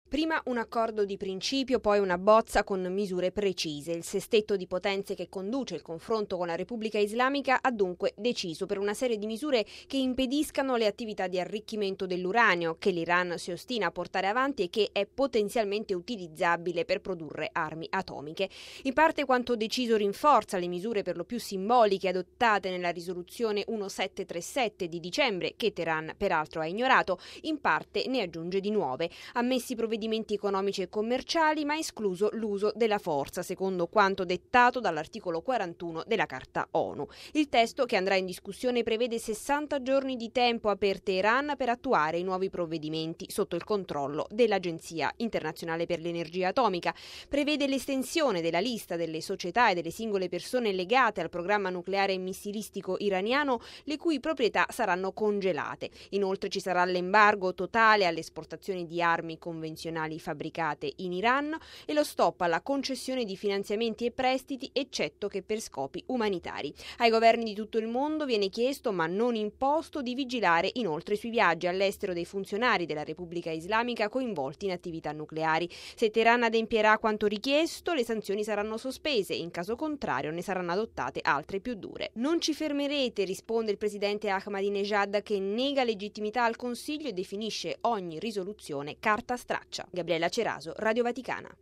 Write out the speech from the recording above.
Prima un accordo di principio, poi una bozza con misure precise. Il sestetto di potenze che conduce il confronto con la Repubblica Islamica ha dunque deciso per una serie di misure che impediscano le attività di arricchimento dell'uranio, che l'Iran si ostina a portare avanti e che è potenzialmente utilizzabile per produrre armi atomiche. In parte quanto deciso rinforza le misure per lo più simboliche adottate nella risoluzione 1737 di dicembre, che Teheran peraltro ha ignorato, in parte ne aggiunge di nuove. Ammessi provvedimenti economici e commerciali, ma escluso l'uso della forza, secondo quanto dettato dall'articolo 41 della Carta ONU. Il testo che andrà in discussione prevede 60 giorni di tempo per Teheran per attuare i nuovi provvedimenti sotto il controllo dell'Agenzia Internazionale per l'Energia Atomica. Prevede l'estensione della lista delle società e delle singole persone legate al programma nucleare e missilistico iraniano, le cui proprietà saranno congelate. Inoltre ci sarà l'embargo totale alle esportazioni di armi convenzionali fabbricate in Iran e lo stop alla concessione di finanziamenti e prestiti, eccetto che per scopi umanitari. Ai governi di tutto il mondo viene chiesto, ma non imposto, di vigilare inoltre sui viaggi all'estero dei funzionari della Repubblica Islamica coinvolti in attività nucleari. Se Teheran adempierà quanto richiesto, le sanzioni saranno sospese e in caso contrario ne saranno adottate altre più dure. Non ci fermerete, risponde il presidente Ahmadinejad, che nega legittimità al Consiglio e definisce ogni risoluzione carta straccia. Gabriella Ceraso, Radio Vaticana.